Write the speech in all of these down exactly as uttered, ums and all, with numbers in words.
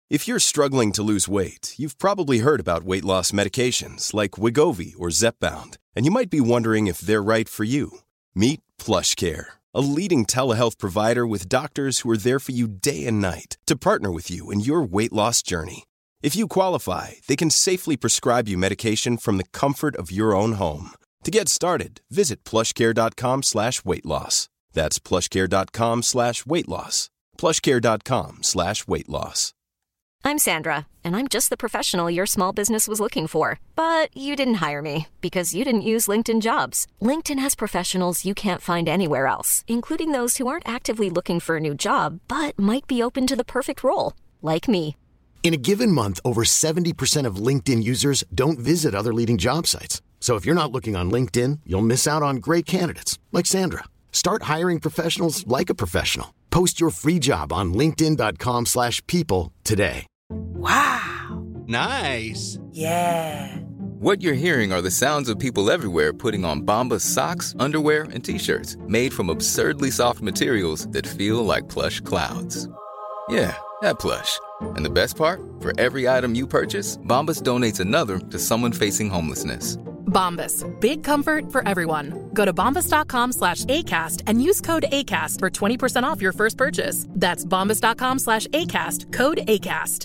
If you're struggling to lose weight, you've probably heard about weight loss medications like Wegovy or Zepbound, and you might be wondering if they're right for you. Meet PlushCare, a leading telehealth provider with doctors who are there for you day and night to partner with you in your weight loss journey. If you qualify, they can safely prescribe you medication from the comfort of your own home. To get started, visit plushcare.com slash weight loss. That's plushcare.com slash weight loss. plushcare.com slash weight loss. I'm Sandra, and I'm just the professional your small business was looking for. But you didn't hire me because you didn't use LinkedIn Jobs. LinkedIn has professionals you can't find anywhere else, including those who aren't actively looking for a new job, but might be open to the perfect role, like me. In a given month, over seventy percent of LinkedIn users don't visit other leading job sites. So if you're not looking on LinkedIn, you'll miss out on great candidates, like Sandra. Start hiring professionals like a professional. Post your free job on linkedin.com slash people today. Wow. Nice. Yeah. What you're hearing are the sounds of people everywhere putting on Bombas socks, underwear, and T-shirts made from absurdly soft materials that feel like plush clouds. Yeah, that plush. And the best part? For every item you purchase, Bombas donates another to someone facing homelessness. Bombas. Big comfort for everyone. Go to bombas.com slash ACAST and use code ACAST for twenty percent off your first purchase. That's bombas.com slash ACAST. Code ACAST.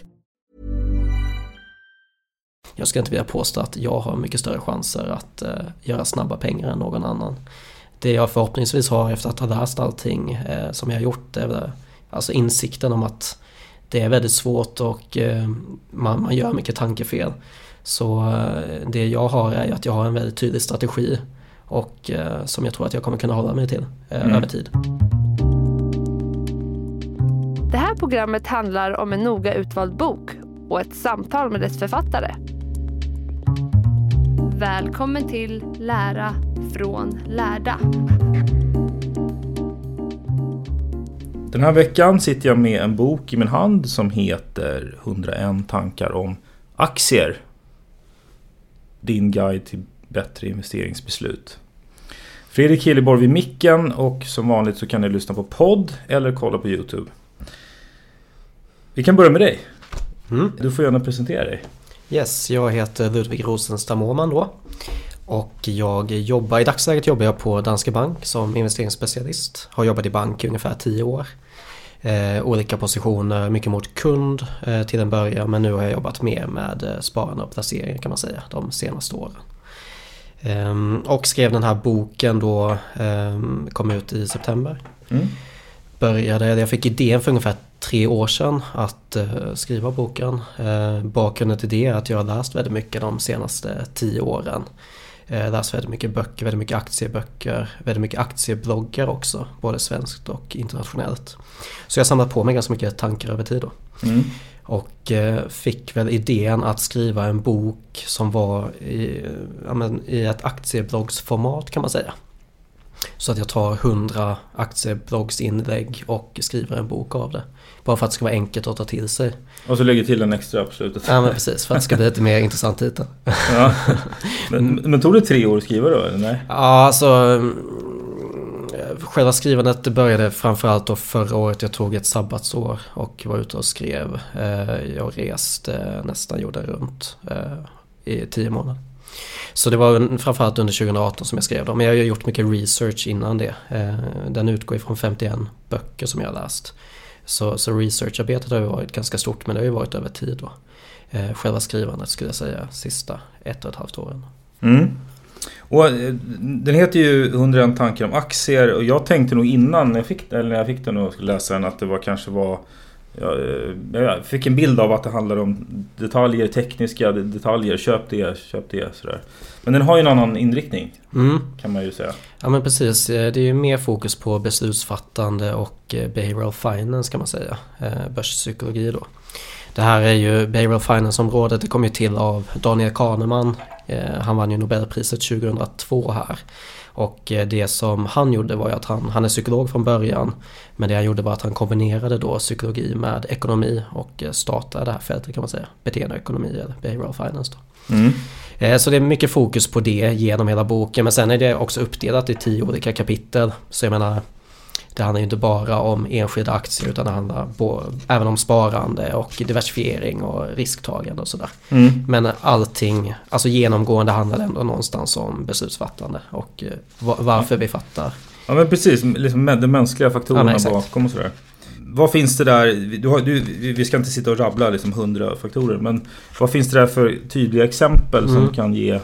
Jag ska inte vilja påstå att jag har mycket större chanser att uh, göra snabba pengar än någon annan. Det jag förhoppningsvis har efter att ha läst allting uh, som jag har gjort är väl, alltså insikten om att det är väldigt svårt och uh, man, man gör mycket tankefel. Så uh, det jag har är att jag har en väldigt tydlig strategi och uh, som jag tror att jag kommer kunna hålla mig till uh, mm. över tid. Det här programmet handlar om en noga utvald bok och ett samtal med dess författare. Välkommen till Lära från lärda. Den här veckan sitter jag med en bok i min hand som heter hundraen tankar om aktier. Din guide till bättre investeringsbeslut. Fredrik Hilleborg vid micken och som vanligt så kan ni lyssna på podd eller kolla på YouTube. Vi kan börja med dig. Mm. Du får gärna presentera dig. Yes, jag heter Ludvig Rosenstam Åhman då. Och jag jobbar, i dagsläget jobbar jag på Danske Bank som investeringsspecialist. Har jobbat i bank i ungefär tio år. Eh, olika positioner, mycket mot kund eh, till en början. Men nu har jag jobbat mer med eh, sparande och placering kan man säga de senaste åren. Eh, och skrev den här boken då, eh, kom ut i september. Mm. Började, jag fick idén för ungefär tre år sedan att uh, skriva boken. Uh, bakgrunden till det är att jag har läst väldigt mycket de senaste tio åren. Uh, läst väldigt mycket böcker, väldigt mycket aktieböcker, väldigt mycket aktiebloggar också, både svenskt och internationellt. Så jag har samlat på mig ganska mycket tankar över tid då. Mm. Och uh, fick väl idén att skriva en bok som var i, ja, men, i ett aktiebloggsformat kan man säga. Så att jag tar hundra aktieblogginlägg och skriver en bok av det. Bara för att det ska vara enkelt att ta till sig. Och så lägger till en extra på slutet. Ja, men precis. För att det ska bli lite mer intressant titel. Ja. Men, men tog det tre år att skriva då, eller nej? Ja, alltså... Själva skrivandet började framförallt då förra året. Jag tog ett sabbatsår och var ute och skrev. Jag reste nästan jorden runt i tio månader. Så det var framförallt under tjugo arton som jag skrev dem. Men jag har gjort mycket research innan det. Den utgår ifrån femtioen böcker som jag har läst. Så, så researcharbetet har ju varit ganska stort, men det har ju varit över tid då. Själva skrivandet skulle jag säga sista ett och ett halvt åren. Mm. Och den heter ju hundraen tankar om aktier. Och jag tänkte nog innan jag fick, eller när jag fick den och skulle läsa den att det var kanske var... Jag fick en bild av att det handlar om detaljer, tekniska detaljer, köp det, köp det sådär. Men den har ju en annan inriktning, mm. kan man ju säga. Ja men precis, det är ju mer fokus på beslutsfattande och behavioral finance kan man säga, börspsykologi då. Det här är ju behavioral finance-området, det kom ju till av Daniel Kahneman, han vann ju Nobelpriset tjugohundratvå här. Och det som han gjorde var ju att han, han är psykolog från början, men det han gjorde var att han kombinerade då psykologi med ekonomi och startade det här fältet kan man säga, beteendeekonomi eller behavioral finance då. Mm. Så det är mycket fokus på det genom hela boken, men sen är det också uppdelat i tio olika kapitel. Så jag menar, Det handlar ju inte bara om enskilda aktier utan det handlar bo- även om sparande och diversifiering och risktagande och sådär. Mm. Men allting, alltså genomgående handlar det ändå någonstans om beslutsfattande och eh, var- varför ja. vi fattar. Ja men precis, liksom de mänskliga faktorerna ja, bakom och sådär. Vad finns det där, du har, du, vi ska inte sitta och rabbla liksom hundra faktorer, men vad finns det där för tydliga exempel mm. som kan ge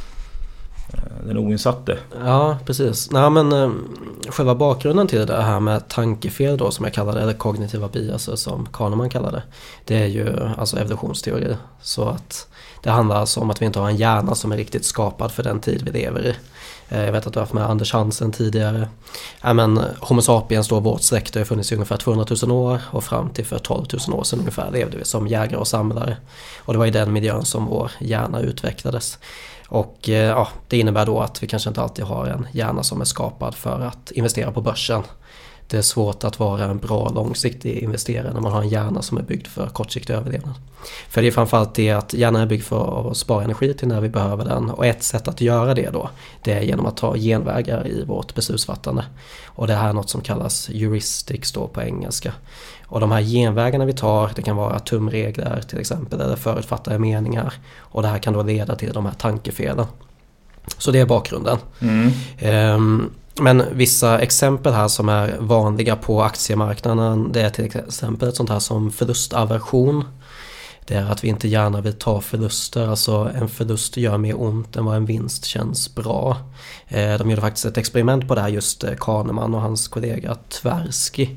den oinsatte? Ja, precis. Nej, men eh, själva bakgrunden till det här med tankefel då, som jag kallar det, eller kognitiva biaser som Kahneman kallar det, det är ju alltså evolutionsteori. Så att det handlar alltså om att vi inte har en hjärna som är riktigt skapad för den tid vi lever i. Jag vet att du har haft med Anders Hansen tidigare. Ja, men Homo sapiens då, vårt släkt, har funnits i ungefär tvåhundratusen år och fram till för tolvtusen år sedan ungefär levde vi som jägare och samlare. Och det var i den miljön som vår hjärna utvecklades. Och ja, det innebär då att vi kanske inte alltid har en hjärna som är skapad för att investera på börsen. Det är svårt att vara en bra långsiktig investerare när man har en hjärna som är byggd för kortsiktig överlevnad. För det är framförallt det att hjärnan är byggd för att spara energi till när vi behöver den. Och ett sätt att göra det då, det är genom att ta genvägar i vårt beslutsfattande. Och det här är något som kallas heuristics då på engelska. Och de här genvägarna vi tar, det kan vara tumregler till exempel, eller förutfattade meningar. Och det här kan då leda till de här tankefelen. Så det är bakgrunden. Mm. Um, Men vissa exempel här som är vanliga på aktiemarknaden, det är till exempel ett sånt här som förlustaversion. Det är att vi inte gärna vill ta förluster. Alltså en förlust gör mer ont än vad en vinst känns bra. De gjorde faktiskt ett experiment på det här, just Kahneman och hans kollega Tversky.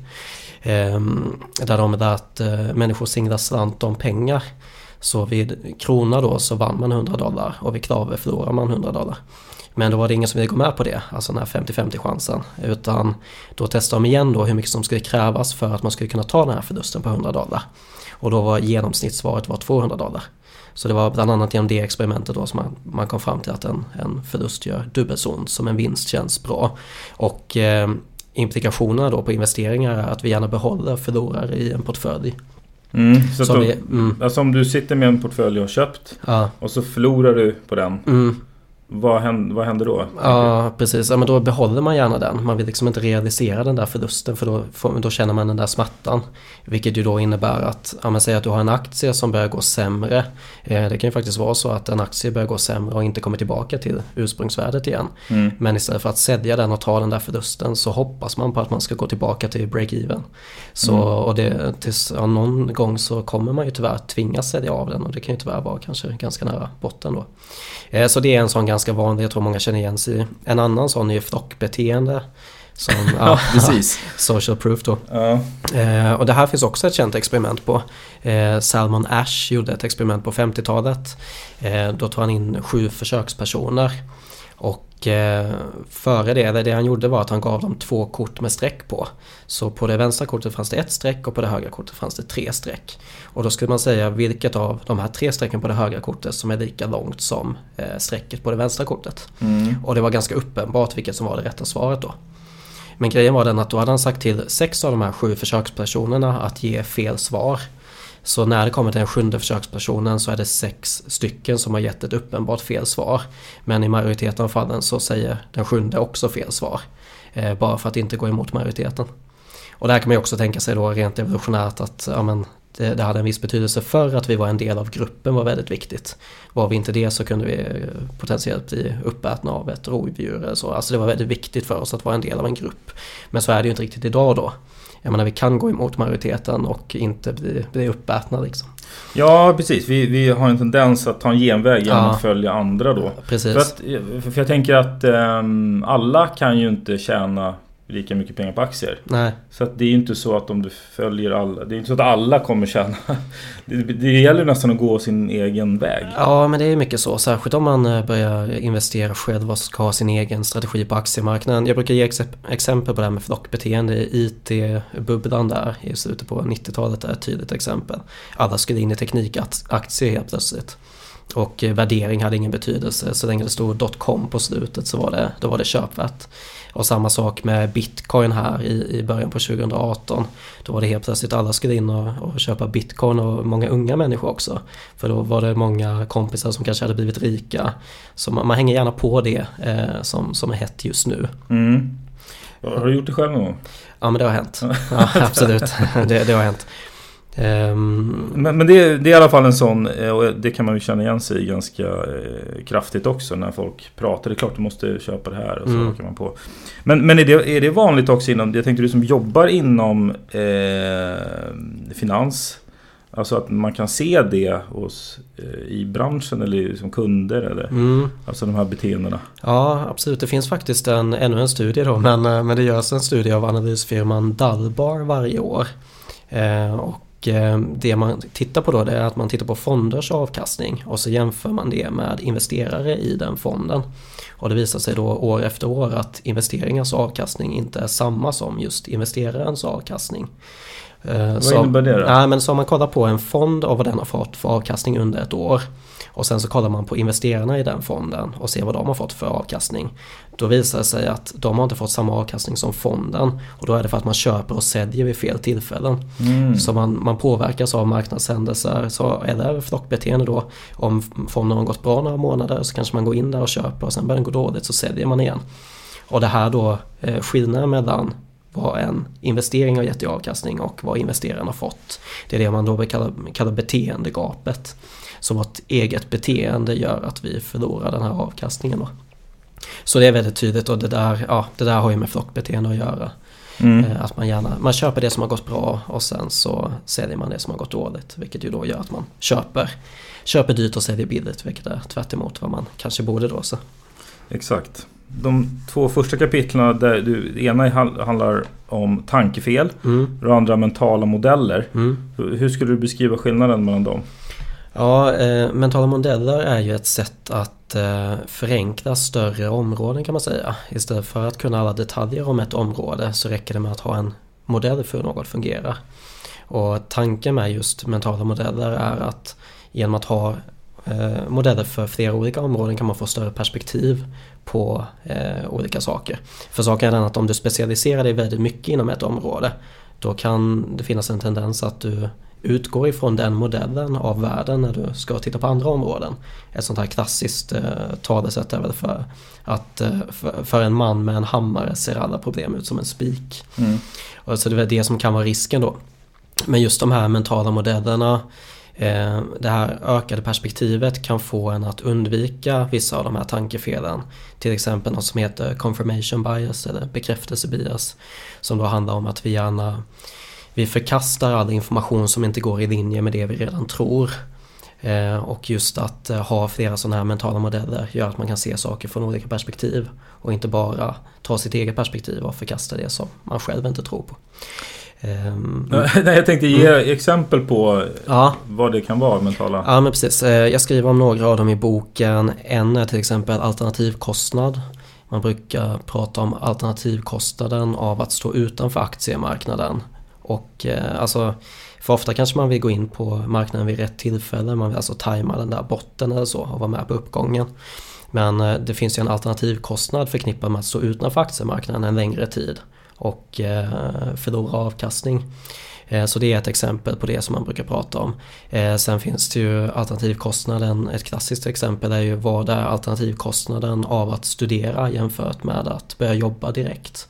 Där de lät människor singla slant om pengar. Så vid krona då så vann man hundra dollar och vid klave förlorar man hundra dollar. Men då var det ingen som ville gå med på det, alltså den här femtio femtio chansen. Utan då testade de igen då hur mycket som skulle krävas för att man skulle kunna ta den här förlusten på hundra dollar. Och då var genomsnittssvaret var tvåhundra dollar. Så det var bland annat genom det experimentet då som man, man kom fram till att en, en förlust gör dubbelt så ont som en vinst känns bra. Och eh, implikationerna då på investeringar är att vi gärna behåller förlorare i en portfölj. Mm, så så då, vi, mm. alltså om du sitter med en portfölj och har köpt ja. och så förlorar du på den. Mm. Vad händer, vad händer då? Ja, precis. Ja, men då behåller man gärna den. Man vill liksom inte realisera den där förlusten, för då, får, då känner man den där smärtan. Vilket ju då innebär att, ja, man säger att du har en aktie som börjar gå sämre. Eh, det kan ju faktiskt vara så att en aktie börjar gå sämre och inte kommer tillbaka till ursprungsvärdet igen. Mm. Men istället för att sälja den och ta den där förlusten så hoppas man på att man ska gå tillbaka till break-even. Så, mm. och det, tills, ja, någon gång så kommer man ju tyvärr tvingas sälja av den, och det kan ju tyvärr vara kanske ganska nära botten då. Eh, så det är en sån ganska vanlig, jag tror många känner igen sig. En annan sån är ju flockbeteende. Som, ja, precis. Social proof då. Ja. Eh, och det här finns också ett känt experiment på. Eh, Salman Ash gjorde ett experiment på femtiotalet. Eh, då tog han in sju försökspersoner. Och eh, före det, eller det han gjorde var att han gav dem två kort med streck på. Så på det vänstra kortet fanns det ett streck och på det högra kortet fanns det tre streck. Och då skulle man säga vilket av de här tre strecken på det högra kortet som är lika långt som eh, strecket på det vänstra kortet. Mm. Och det var ganska uppenbart vilket som var det rätta svaret då. Men grejen var den att då hade han sagt till sex av de här sju försökspersonerna att ge fel svar. Så när det kommer till den sjunde försökspersonen så är det sex stycken som har gett ett uppenbart fel svar. Men i majoriteten av fallen så säger den sjunde också fel svar. Eh, bara för att inte gå emot majoriteten. Och där kan man ju också tänka sig då rent evolutionärt att ja, men det, det hade en viss betydelse för att vi var en del av gruppen var väldigt viktigt. Var vi inte det så kunde vi potentiellt bli uppätna av ett rovdjur eller så. Alltså det var väldigt viktigt för oss att vara en del av en grupp. Men så är det ju inte riktigt idag då. Jag menar, vi kan gå emot majoriteten och inte bli, bli uppätna liksom. Ja, precis. Vi, vi har en tendens att ta en genväg genom ja. att följa andra då. Precis. För, att, för jag tänker att um, alla kan ju inte tjäna lika mycket pengar på aktier. Nej. Så att det är ju inte så att om du följer alla, det är inte så att alla kommer tjäna. Det, det gäller nästan att gå sin egen väg. Ja, men det är mycket så. Särskilt om man börjar investera själv och ska ha sin egen strategi på aktiemarknaden. Jag brukar ge ex- exempel på det här med flockbeteende. I T-bubblan där i slutet på nittiotalet är ett tydligt exempel. Alla skulle in i teknikaktier helt plötsligt. Och värdering hade ingen betydelse. Så länge det stod .com på slutet så var det, då var det köpvärt. Och samma sak med bitcoin här i, i början på tjugo arton. Då var det helt plötsligt alla skulle in och, och köpa bitcoin, och många unga människor också. För då var det många kompisar som kanske hade blivit rika. Så man, man hänger gärna på det eh, som, som är hett just nu. Mm. Har du gjort det själv någon gång? Ja, men det har hänt. Ja, absolut, det, det har hänt. Um, men men det, det är i alla fall en sån, och det kan man ju känna igen sig ganska eh, kraftigt också när folk pratar. Det är klart du måste köpa det här och så mm. kan man på. Men, men är, det, är det vanligt också inom, jag tänkte du som jobbar inom eh, finans, alltså att man kan se det hos, eh, i branschen eller som kunder eller mm. alltså de här beteendena? Ja, absolut. Det finns faktiskt en, ännu en studie då, men, men det görs en studie av analysfirman Dalbar varje år. Eh, och det man tittar på då, det är att man tittar på fonders avkastning och så jämför man det med investerare i den fonden. Och det visar sig då år efter år att investeringars avkastning inte är samma som just investerarens avkastning. Vad så, innebär det då? Nej, men så om man kollar på en fond och vad den har fått för avkastning under ett år och sen så kollar man på investerarna i den fonden och ser vad de har fått för avkastning. Då visar det sig att de har inte fått samma avkastning som fonden, och då är det för att man köper och säljer vid fel tillfällen. Mm. Så man, man påverkas av marknadshändelser, så, eller flockbeteende då. Om fonden har gått bra några månader så kanske man går in där och köper, och sen börjar den gå dåligt så säljer man igen. Och det här då eh, skillnaden mellan vad en investering har gett i avkastning och vad investeraren har fått. Det är det man då kallar, kallar beteendegapet. Så vårt eget beteende gör att vi förlorar den här avkastningen då. Så det är väldigt tydligt, och det där, ja, det där har ju med flockbeteende att göra. Mm. Att man gärna, man köper det som har gått bra och sen så säljer man det som har gått dåligt, vilket ju då gör att man köper, köper dyrt och säljer billigt, vilket är tvärt emot vad man kanske borde då. Så. Exakt. De två första kapitlarna, där du, det ena handlar om tankefel mm. och det andra mentala modeller. Mm. Hur skulle du beskriva skillnaden mellan dem? Ja, eh, mentala modeller är ju ett sätt att eh, förenkla större områden kan man säga. Istället för att kunna alla detaljer om ett område så räcker det med att ha en modell för hur något fungerar. Och tanken med just mentala modeller är att genom att ha eh, modeller för flera olika områden kan man få större perspektiv på eh, olika saker. För saken är den att om du specialiserar dig väldigt mycket inom ett område, då kan det finnas en tendens att du utgår ifrån den modellen av världen när du ska titta på andra områden. Ett sånt här klassiskt eh, talesätt är väl för att eh, för, för en man med en hammare ser alla problem ut som en spik. Mm. Och så det är det som kan vara risken då. Men just de här mentala modellerna, eh, det här ökade perspektivet kan få en att undvika vissa av de här tankefelen. Till exempel något som heter confirmation bias eller bekräftelsebias, som då handlar om att vi gärna Vi förkastar all information som inte går i linje med det vi redan tror. Eh, och just att eh, ha flera sådana här mentala modeller gör att man kan se saker från olika perspektiv. Och inte bara ta sitt eget perspektiv och förkasta det som man själv inte tror på. Eh, Nej, jag tänkte ge mm. exempel på ja. vad det kan vara mentala. Ja, men precis. Eh, jag skriver om några av dem i boken. En är till exempel alternativkostnad. Man brukar prata om alternativkostnaden av att stå utanför aktiemarknaden. Och eh, alltså, för ofta kanske man vill gå in på marknaden vid rätt tillfälle. Man vill alltså tajma den där botten eller så och vara med på uppgången. Men eh, det finns ju en alternativkostnad förknippad med att stå utanför aktiemarknaden en längre tid och eh, förlora avkastning. Eh, så det är ett exempel på det som man brukar prata om. Eh, sen finns det ju alternativkostnaden. Ett klassiskt exempel är ju vad är alternativkostnaden av att studera jämfört med att börja jobba direkt.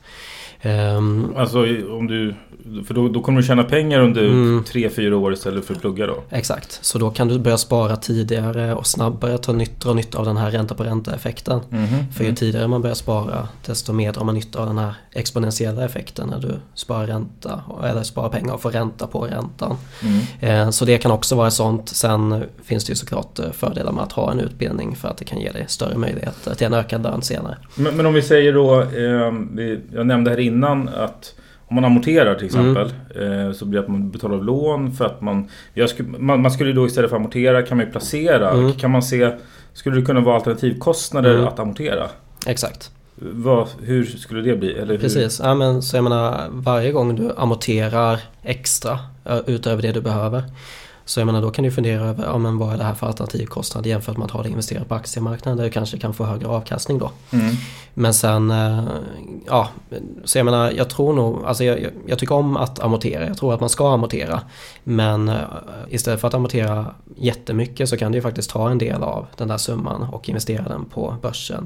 Um, alltså om du, för då, då kommer du tjäna pengar under mm, tre, fyra år istället för att plugga då. Exakt, så då kan du börja spara tidigare och snabbare ta nytta och nytta av den här ränta på ränta-effekten. Mm-hmm, för ju mm. tidigare man börjar spara, desto mer drar man nytta av den här exponentiella effekten när du sparar ränta eller sparar pengar och får ränta på räntan. Mm. Eh, så det kan också vara sånt. Sen finns det ju såklart fördelar med att ha en utbildning för att det kan ge dig större möjligheter till en ökad lön senare. Men, men om vi säger då, eh, jag nämnde här innan att om man amorterar till exempel mm. eh, så blir det att man betalar lån för att man, jag skulle, man, man skulle då istället för att amortera kan man ju placera. Mm. Kan man se, skulle det kunna vara alternativkostnader mm. att amortera? Exakt. Vad, hur skulle det bli? Eller hur? Precis, ja, men, så jag menar varje gång du amorterar extra utöver det du behöver, så jag menar då kan du fundera över ja, men vad är det här för alternativkostnad jämfört med att ha det investerat på aktiemarknaden där du kanske kan få högre avkastning då. Mm. Men sen, ja, så jag menar jag tror nog, alltså jag, jag tycker om att amortera, jag tror att man ska amortera, men istället för att amortera jättemycket så kan du ju faktiskt ta en del av den där summan och investera den på börsen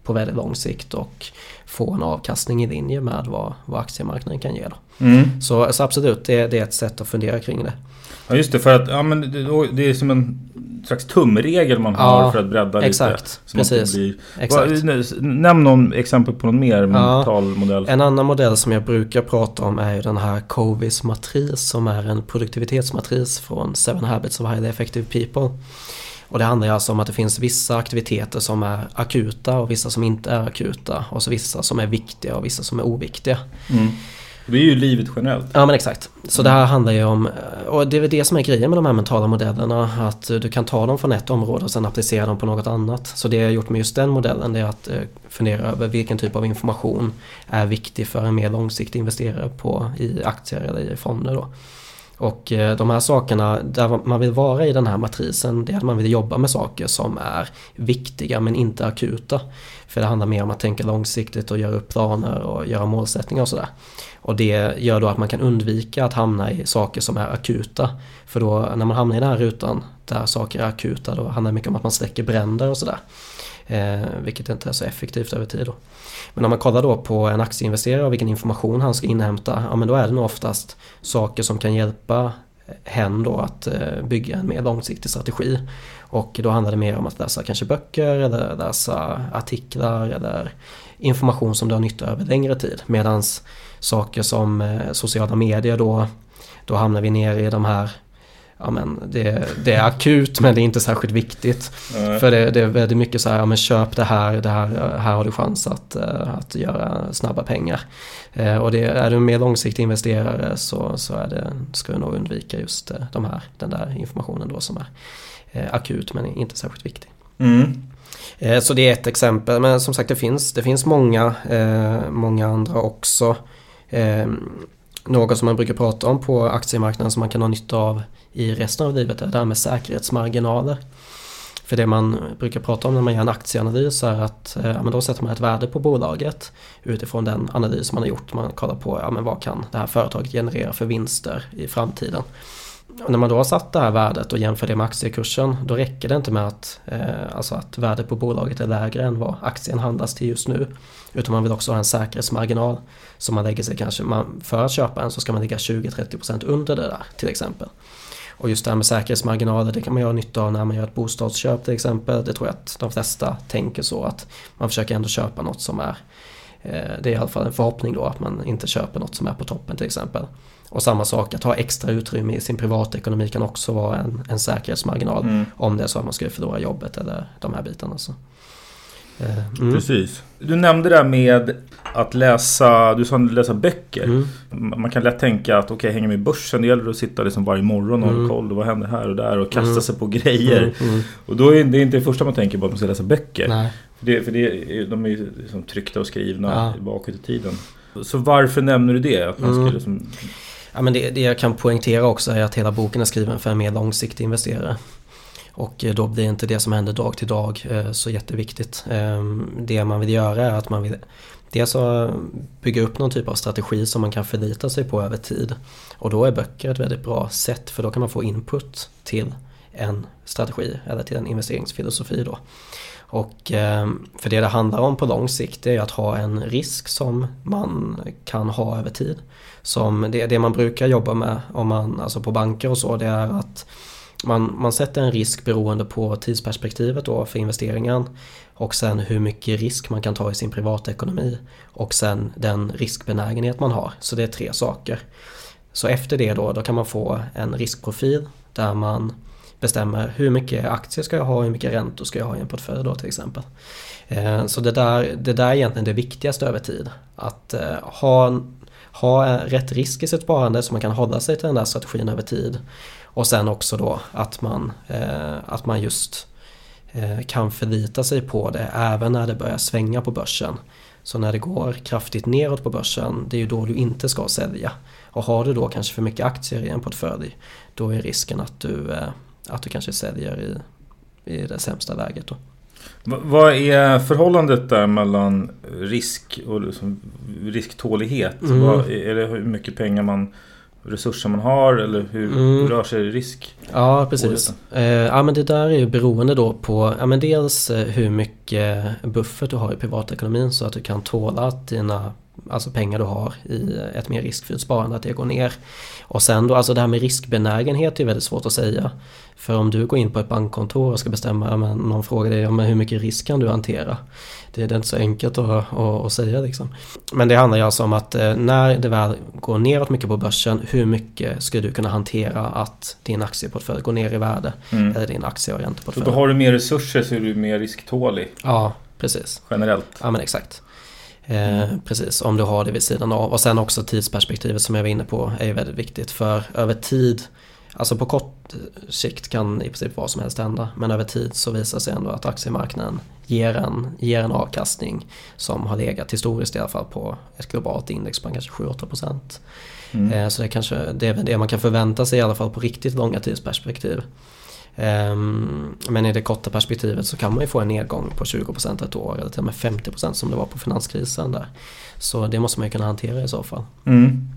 på väldigt lång sikt och få en avkastning i linje med vad, vad aktiemarknaden kan ge då. Mm. Så, så absolut, det, det är ett sätt att fundera kring det. Ja just det, för att ja, men det, det är som en slags tumregel man har ja, för att bredda lite. Exakt, precis. Blir, exakt. Vad, nämn någon exempel på någon mer mental ja, modell. En annan modell som jag brukar prata om är ju den här Covey's matris som är en produktivitetsmatris från Seven Habits of Highly Effective People. Och det handlar alltså om att det finns vissa aktiviteter som är akuta och vissa som inte är akuta. Och så vissa som är viktiga och vissa som är oviktiga. Mm. Det är ju livet generellt. Ja men exakt. Så det här handlar ju om, och det är det som är grejen med de här mentala modellerna, att du kan ta dem från ett område och sen applicera dem på något annat. Så det jag har gjort med just den modellen, det är att fundera över vilken typ av information är viktig för en mer långsiktig investerare på, i aktier eller i fonder då. Och de här sakerna, där man vill vara i den här matrisen, det är att man vill jobba med saker som är viktiga men inte akuta. För det handlar mer om att tänka långsiktigt och göra upp planer och göra målsättningar och sådär. Och det gör då att man kan undvika att hamna i saker som är akuta. För då när man hamnar i den här rutan där saker är akuta, då handlar det mycket om att man släcker bränder och sådär. Eh, vilket inte är så effektivt över tid då. Men om man kollar då på en aktieinvesterare och vilken information han ska inhämta, ja men då är det nog oftast saker som kan hjälpa hen då att eh, bygga en mer långsiktig strategi. Och då handlar det mer om att läsa kanske böcker eller läsa artiklar eller information som du har nytta över längre tid. Medans saker som eh, sociala medier då, då hamnar vi ner i de här, ja men det, det är akut men det är inte särskilt viktigt. Mm. För det, det är väldigt mycket så här, ja men köp det här, det här, här har du chans att, att göra snabba pengar. Eh, och det, är du en mer långsiktig investerare så, så är det, ska du nog undvika just de här, den där informationen då som är eh, akut men inte särskilt viktig. Mm. Eh, så det är ett exempel, men som sagt det finns, det finns många, eh, många andra också. Eh, något som man brukar prata om på aktiemarknaden som man kan ha nytta av i resten av livet är det här med säkerhetsmarginaler. För det man brukar prata om när man gör en aktieanalys är att ja, men då sätter man ett värde på bolaget utifrån den analys man har gjort. Man kollar på ja, men vad kan det här företaget generera för vinster i framtiden. Och när man då har satt det här värdet och jämför det med aktiekursen, då räcker det inte med att, eh, alltså att värdet på bolaget är lägre än vad aktien handlas till just nu. Utan man vill också ha en säkerhetsmarginal som man lägger sig kanske, man, för att köpa en så ska man ligga tjugo till trettio procent under det där till exempel. Och just det här med säkerhetsmarginaler, det kan man göra nytta av när man gör ett bostadsköp till exempel. Det tror jag att de flesta tänker så, att man försöker ändå köpa något som är, eh, det är i alla fall en förhoppning då att man inte köper något som är på toppen till exempel. Och samma sak, att ha extra utrymme i sin privatekonomi kan också vara en, en säkerhetsmarginal mm. om det är så att man skulle förlora jobbet eller de här bitarna. Så. Mm. Precis. Du nämnde det med att läsa, du sa läsa böcker. Mm. Man kan lätt tänka att okej, okay, hänga med i börsen, det gäller att sitta liksom varje morgon och mm. kolla vad händer här och där och kasta mm. sig på grejer. Mm. Mm. Och då är det inte det första man tänker på att man ska läsa böcker. Nej. För, det, för det, de är ju liksom tryckta och skrivna ja. bakåt i tiden. Så varför nämner du det? Att man mm. ska liksom... Ja, men det, det jag kan poängtera också är att hela boken är skriven för en mer långsiktig investerare. Och då blir inte det som händer dag till dag så jätteviktigt. Det man vill göra är att man vill dels bygga upp någon typ av strategi som man kan förlita sig på över tid. Och då är böcker ett väldigt bra sätt, för då kan man få input till en strategi eller till en investeringsfilosofi då. Och för det det handlar om på lång sikt är att ha en risk som man kan ha över tid. Som det, det man brukar jobba med om man, alltså på banker och så, det är att Man, man sätter en risk beroende på tidsperspektivet då för investeringen och sen hur mycket risk man kan ta i sin privatekonomi och sen den riskbenägenhet man har. Så det är tre saker. Så efter det då, då kan man få en riskprofil där man bestämmer hur mycket aktier ska jag ha och hur mycket räntor ska jag ha i en portfölj då till exempel. Eh, så det där, det där är egentligen det viktigaste över tid. Att eh, ha, ha rätt risk i sitt sparande så man kan hålla sig till den där strategin över tid. Och sen också då att man, eh, att man just eh, kan förlita sig på det även när det börjar svänga på börsen. Så när det går kraftigt neråt på börsen, det är ju då du inte ska sälja. Och har du då kanske för mycket aktier i en portfölj, då är risken att du, eh, att du kanske säljer i, i det sämsta läget då. V- vad är förhållandet där mellan risk och liksom risktålighet? Mm. Vad, är det hur mycket pengar man resurser man har eller hur mm. rör sig risk? Ja, precis. Eh, ja, men det där är ju beroende då på ja, men dels eh, hur mycket buffert du har i privatekonomin så att du kan tåla att dina alltså pengar du har i ett mer riskfyllt sparande att det går ner. Och sen då, alltså det här med riskbenägenhet är väldigt svårt att säga. För om du går in på ett bankkontor och ska bestämma, men någon frågar dig om hur mycket risk kan du hantera? Det är inte så enkelt att, att, att säga liksom. Men det handlar ju alltså om att när det väl går neråt mycket på börsen, hur mycket ska du kunna hantera att din aktieportfölj går ner i värde mm. eller din aktie- och ränteportfölj. Så då har du mer resurser så är du mer risktålig? Ja, precis. Generellt? Ja, men exakt. Eh, precis, om du har det vid sidan av. Och sen också tidsperspektivet som jag var inne på är väldigt viktigt. För över tid, alltså på kort sikt kan i princip vad som helst hända. Men över tid så visar sig ändå att aktiemarknaden ger en, ger en avkastning som har legat historiskt i alla fall på ett globalt index på kanske sju till åtta procent. Mm. Eh, så det, kanske, det är det man kan förvänta sig i alla fall på riktigt långa tidsperspektiv. Men i det korta perspektivet så kan man ju få en nedgång på tjugo procent ett år eller till och med femtio procent som det var på finanskrisen där. Så det måste man ju kunna hantera i så fall. Mm.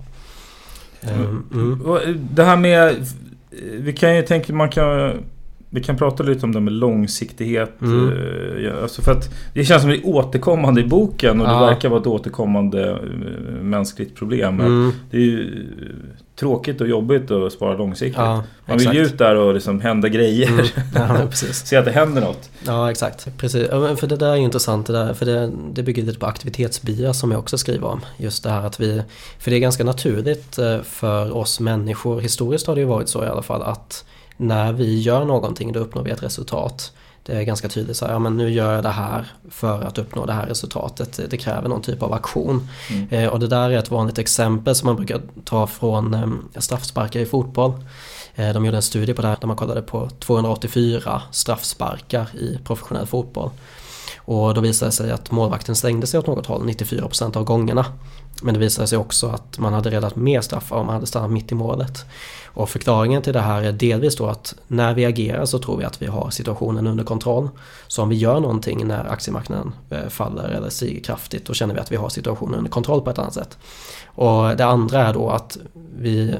Um, mm. Det här med, vi kan ju tänka, man kan vi kan prata lite om det med långsiktighet. Mm. Alltså för att det känns som det är återkommande i boken och ja. Det verkar vara ett återkommande mänskligt problem. Mm. Det är ju tråkigt och jobbigt att spara långsiktigt. Ja, man vill ju ut där och liksom hända grejer. Mm. Ja, precis. Se att det händer något. Ja, exakt. Precis. För det där är ju intressant. Det där, för det, det bygger lite på aktivitetsbias som jag också skriver om. Just det här att vi, för det är ganska naturligt för oss människor. Historiskt har det ju varit så i alla fall att när vi gör någonting då uppnår vi ett resultat. Det är ganska tydligt så här, ja men nu gör jag det här för att uppnå det här resultatet. Det kräver någon typ av aktion. Mm. Eh, och det där är ett vanligt exempel som man brukar ta från eh, straffsparkar i fotboll. Eh, de gjorde en studie på det här där man kollade på tvåhundraåttiofyra straffsparkar i professionell fotboll. Och då visade det sig att målvakten slängde sig åt något håll nittiofyra procent av gångerna. Men det visade sig också att man hade räddat mer straffar om man hade stannat mitt i målet. Och förklaringen till det här är delvis då att när vi agerar så tror vi att vi har situationen under kontroll. Så om vi gör någonting när aktiemarknaden faller eller stiger kraftigt, då känner vi att vi har situationen under kontroll på ett annat sätt. Och det andra är då att vi,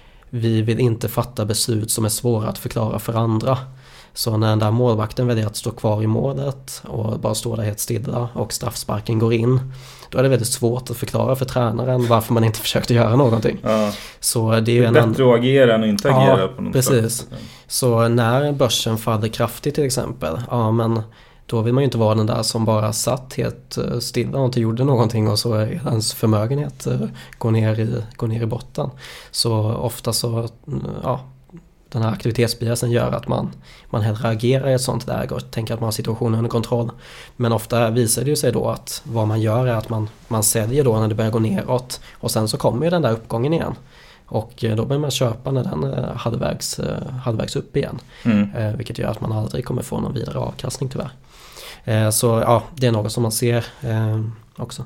vi vill inte fatta beslut som är svåra att förklara för andra. Så när den där målvakten väljer att stå kvar i målet och bara stå där helt stilla och straffsparken går in, då är det väldigt svårt att förklara för tränaren varför man inte försökte göra någonting. Ja. Så det är, det är en bättre an... att agera än att inte agera ja, på något precis. Sätt. Så när börsen faller kraftigt till exempel, ja men då vill man ju inte vara den där som bara satt helt stilla och inte gjorde någonting och så är ens förmögenhet går ner i, går ner i botten. Så ofta så, ja, den här aktivitetsbiasen gör att man, man hellre agerar i ett sånt läge och tänker att man har situationen under kontroll. Men ofta visar det ju sig då att vad man gör är att man, man säljer då när det börjar gå neråt och sen så kommer ju den där uppgången igen. Och då börjar man köpa när den är halvvägs, halvvägs upp igen. Mm. Eh, vilket gör att man aldrig kommer få någon vidare avkastning tyvärr. Eh, så ja, det är något som man ser eh, också.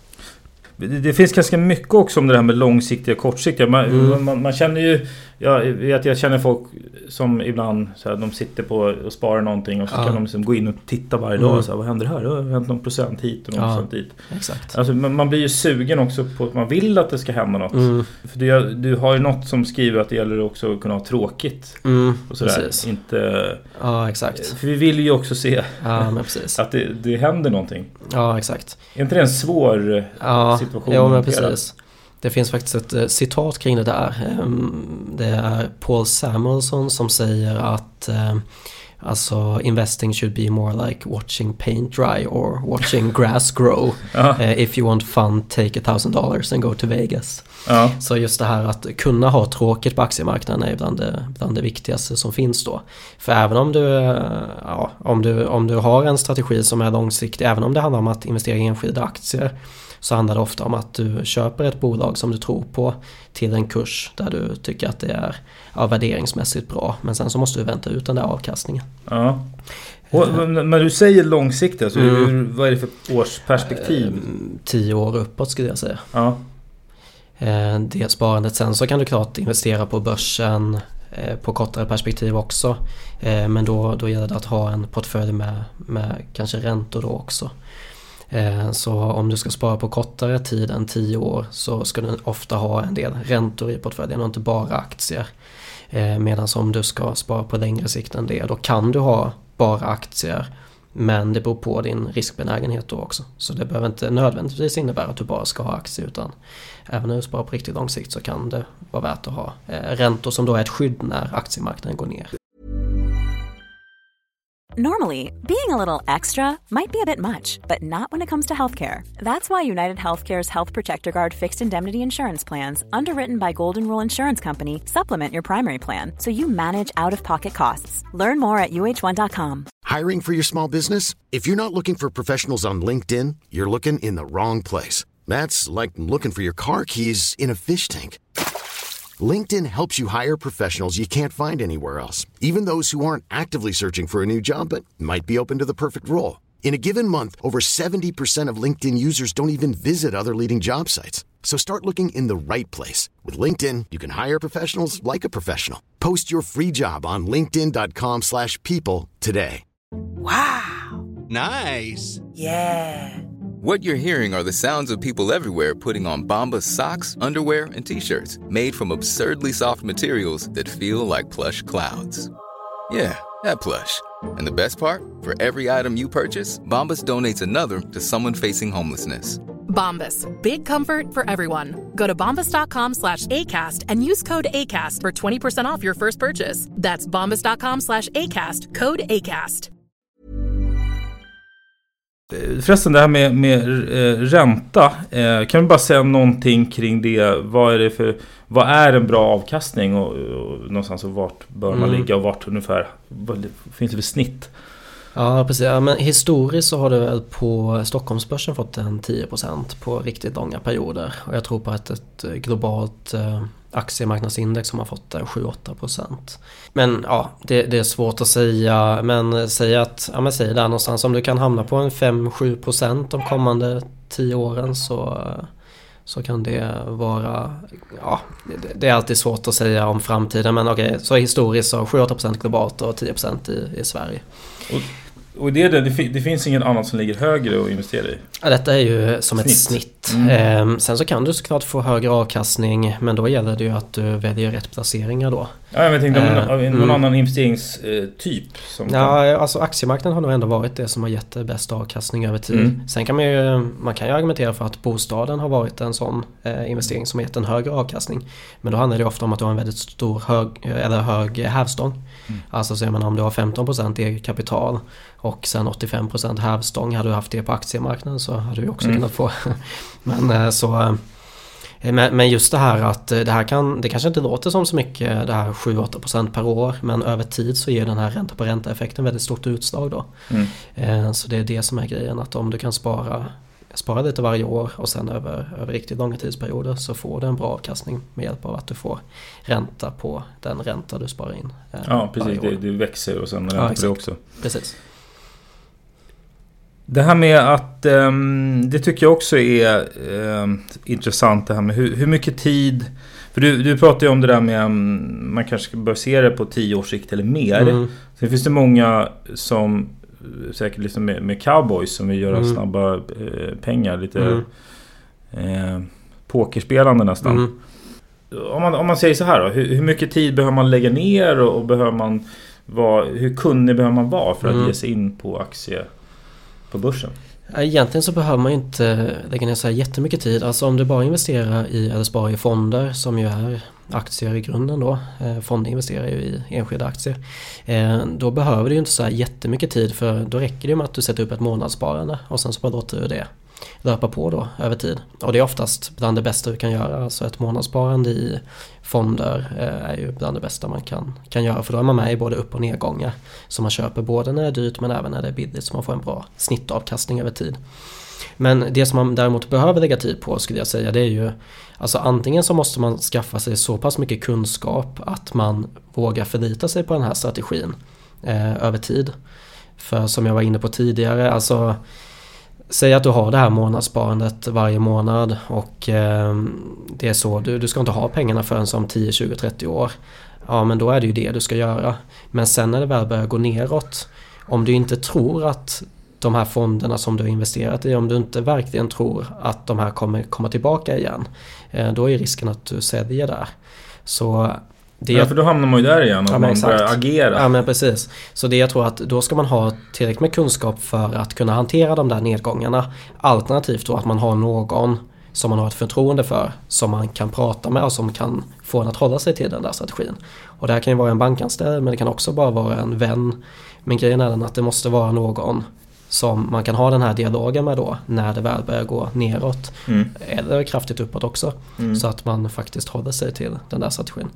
Det finns ganska mycket också om det här med långsiktiga och kortsiktiga. Man, mm. man, man känner ju, jag vet jag känner folk som ibland så här, de sitter på och sparar någonting och så ja. Kan de liksom gå in och titta varje dag och så här, vad händer här? Det har hänt någon procent hit och någon ja. Procent dit. Exakt. Alltså, man, man blir ju sugen också på att man vill att det ska hända något. Mm. För du, du har ju något som skriver att det gäller också att kunna ha tråkigt. Mm. Och sådär. Inte, ja, exakt. För vi vill ju också se ja, men precis. att det, det händer någonting. Ja, exakt. Är inte det en svår ja, situation? Ja, men precis. Det finns faktiskt ett uh, citat kring det där. Um, det är Paul Samuelson som säger att um, alltså investing should be more like watching paint dry or watching grass grow. uh, if you want fun, take a thousand dollars and go to Vegas. Ja. Så just det här att kunna ha tråkigt på aktiemarknaden är bland det, bland det viktigaste som finns då. För även om du, ja, om du, om du har en strategi som är långsiktig, även om det handlar om att investera i enskilda aktier, så handlar det ofta om att du köper ett bolag som du tror på till en kurs där du tycker att det är ja, värderingsmässigt bra. Men sen så måste du vänta ut den där avkastningen. Ja. Och, men du säger långsiktigt, alltså, mm. vad är det för årsperspektiv? Tio år uppåt skulle jag säga. Ja. Det sparandet. Sen så kan du klart investera på börsen på kortare perspektiv också. Men då, då gäller det att ha en portfölj med, med kanske räntor då också. Så om du ska spara på kortare tid än tio år så ska du ofta ha en del räntor i portföljen och inte bara aktier. Medan om du ska spara på längre sikt än det, då kan du ha bara aktier, men det beror på din riskbenägenhet då också. Så det behöver inte nödvändigtvis innebära att du bara ska ha aktier, utan även när du sparar på riktigt lång sikt så kan det vara värt att ha räntor som då är ett skydd när aktiemarknaden går ner. Normally, being a little extra might be a bit much, but not when it comes to healthcare. That's why United Healthcare's Health Protector Guard fixed indemnity insurance plans, underwritten by Golden Rule Insurance Company, supplement your primary plan so you manage out-of-pocket costs. Learn more at U H one dot com. Hiring for your small business? If you're not looking for professionals on LinkedIn, you're looking in the wrong place. That's like looking for your car keys in a fish tank. LinkedIn helps you hire professionals you can't find anywhere else, even those who aren't actively searching for a new job but might be open to the perfect role. In a given month, over seventy percent of LinkedIn users don't even visit other leading job sites. So start looking in the right place. With LinkedIn, you can hire professionals like a professional. Post your free job on linkedin dot com slash people today. Wow. Nice. Yeah. What you're hearing are the sounds of people everywhere putting on Bombas socks, underwear, and T-shirts made from absurdly soft materials that feel like plush clouds. Yeah, that plush. And the best part? For every item you purchase, Bombas donates another to someone facing homelessness. Bombas, big comfort for everyone. Go to bombas.com slash ACAST and use code ACAST for twenty percent off your first purchase. That's bombas.com slash ACAST, code ACAST. Förresten, det här med, med eh, ränta, eh, kan vi bara säga någonting kring det? Vad är det för, vad är en bra avkastning och, och någonstans, och vart bör man mm. ligga och vart ungefär, vad finns det för snitt? Ja, precis. Ja, men historiskt så har du väl på Stockholmsbörsen fått en tio procent på riktigt långa perioder. Och jag tror på att ett globalt eh, aktiemarknadsindex som har fått sju till åtta procent. Men ja, det, det är svårt att säga. Men säga att, ja men säg där någonstans, om du kan hamna på en fem till sju procent de kommande tio åren så, så kan det vara, ja, det, det är alltid svårt att säga om framtiden. Men okej, okay, så historiskt så sju till åtta procent globalt och tio procent i, i Sverige. Och, och det, är det, det finns inget annat som ligger högre att investera i? Ja, detta är ju som snitt. ett snitt. Mm. Ehm, sen så kan du såklart få högre avkastning, men då gäller det ju att du väljer rätt placeringar då. Ja, jag tänkte ehm, någon, någon mm. annan investeringstyp? Som ja, kan... alltså aktiemarknaden har nog ändå varit det som har gett det bästa avkastning över tid. Mm. Sen kan man ju, man kan ju argumentera för att bostaden har varit en sån eh, investering som har gett en högre avkastning. Men då handlar det ofta om att du har en väldigt stor hög, eller hög hävstång. Mm. Alltså så man, om du har femton procent eget kapital och sen åttiofem procent hävstång, hade du haft det på aktiemarknaden så hade du också mm. kunnat få. men så men, men just det här att det här kan, det kanske inte låter som så mycket, det här sju till åtta procent per år, men över tid så ger den här ränta på ränta effekten väldigt stort utslag då. Mm. Så det är det som är grejen, att om du kan spara spara lite varje år och sen över, över riktigt långa tidsperioder så får du en bra avkastning med hjälp av att du får ränta på den ränta du sparar in. Ja, precis. Det, det växer och sen ränta ja, på det också. Precis. Det här med att um, det tycker jag också är um, intressant, det här med hur, hur mycket tid, för du, du pratar ju om det där med um, man kanske bör se det på tio års sikt eller mer. Mm. Sen finns det många som säkert liksom med, med cowboys som vill göra mm. snabba eh, pengar, lite mm. eh, pokerspelande nästan. Mm. Om, man, om man säger så här då, hur, hur mycket tid behöver man lägga ner och, och behöver man vara, hur kunnig behöver man vara för att mm. ge sig in på aktie på börsen? Egentligen så behöver man ju inte lägga ner så här jättemycket tid. Alltså om du bara investerar i eller sparar i fonder som ju är aktier i grunden då. Eh, fonder investerar ju i enskilda aktier. Eh, då behöver du ju inte så här jättemycket tid, för då räcker det ju med att du sätter upp ett månadssparande och sen så bara låter du det löpa på då över tid. Och det är oftast bland det bästa du kan göra. Alltså ett månadssparande i fonder eh, är ju bland det bästa man kan, kan göra, för då är man med i både upp- och nedgångar. Så man köper både när det är dyrt men även när det är billigt, så man får en bra snittavkastning över tid. Men det som man däremot behöver lägga tid på, skulle jag säga, det är ju alltså antingen så måste man skaffa sig så pass mycket kunskap att man vågar förlita sig på den här strategin eh, över tid. För som jag var inne på tidigare, alltså säg att du har det här månadssparandet varje månad och eh, det är så, du, du ska inte ha pengarna förrän som tio, tjugo, trettio år. Ja, men då är det ju det du ska göra. Men sen när det väl börjar gå neråt, om du inte tror att de här fonderna som du har investerat i, om du inte verkligen tror att de här kommer komma tillbaka igen, då är risken att du säljer där. Så det, ja, för då hamnar man ju där igen och ja, man exakt. börjar agera. Ja, men precis. Så det jag tror att då ska man ha tillräckligt med kunskap för att kunna hantera de där nedgångarna. Alternativt då att man har någon som man har ett förtroende för, som man kan prata med och som kan få en att hålla sig till den där strategin. Och det här kan ju vara en bankanställd, men det kan också bara vara en vän. Men grejen är den att det måste vara någon som man kan ha den här dialogen med då när det väl börjar gå neråt mm. eller kraftigt uppåt också. Mm. Så att man faktiskt håller sig till den där strategin.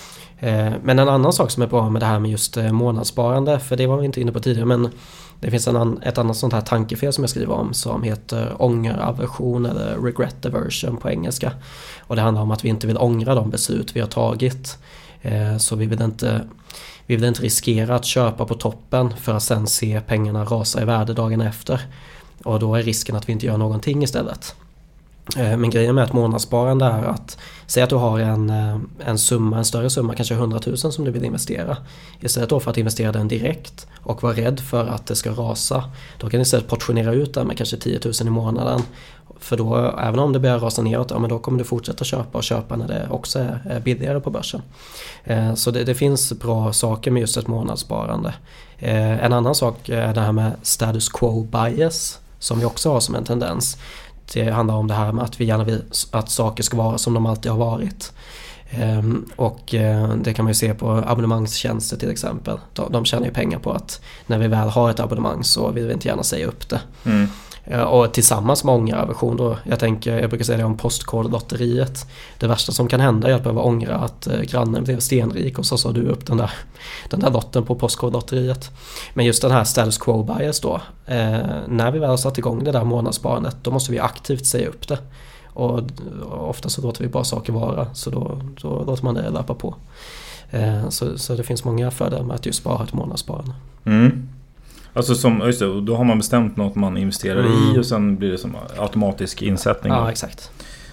Men en annan sak som är bra med det här med just månadssparande, för det var vi inte inne på tidigare, men det finns en, ett annat sånt här tankefel som jag skriver om som heter ångeraversion eller regret aversion på engelska. Och det handlar om att vi inte vill ångra de beslut vi har tagit. Så vi vill inte, vi vill inte riskera att köpa på toppen för att sen se pengarna rasa i värde dagen efter. Och då är risken att vi inte gör någonting istället. Men grejen med ett månadssparande är att säg att du har en, en summa, en större summa, kanske hundratusen som du vill investera. Istället då för att investera den direkt och vara rädd för att det ska rasa, då kan du istället portionera ut den med kanske tio tusen i månaden. För då, även om det börjar rasa neråt, ja, men då kommer du fortsätta köpa och köpa när det också är billigare på börsen. Så det, det finns bra saker med just ett månadssparande. En annan sak är det här med status quo bias som vi också har som en tendens. Det handlar om det här med att vi gärna vill att saker ska vara som de alltid har varit. Ehm, och eh, det kan man ju se på abonnemangstjänster till exempel. De, de tjänar ju pengar på att när vi väl har ett abonnemang så vill vi inte gärna säga upp det. Mm. Och tillsammans med ångeraversion då, jag tänker, jag brukar säga det om postkodlotteriet. Det värsta som kan hända är att behöva ångra att grannen blev stenrik och så sa du upp den där, den där lotten på postkodlotteriet. Men just den här status quo bias då, eh, när vi väl har satt igång det där månadssparandet, då måste vi aktivt säga upp det. Och ofta så låter vi bara saker vara, så då, då låter man det löpa på. Eh, så, så det finns många fördelar med att just spara ett månadssparande. Mm. Alltså som, just det, då har man bestämt något man investerar mm. i och sen blir det som automatisk insättning. Ja, exakt.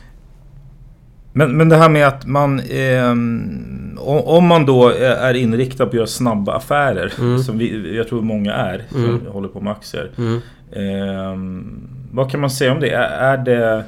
Men, men det här med att man eh, om man då är inriktad på att göra snabba affärer mm. som vi, jag tror många är som mm. håller på med aktier. Mm. Eh, vad kan man säga om det? Är, är det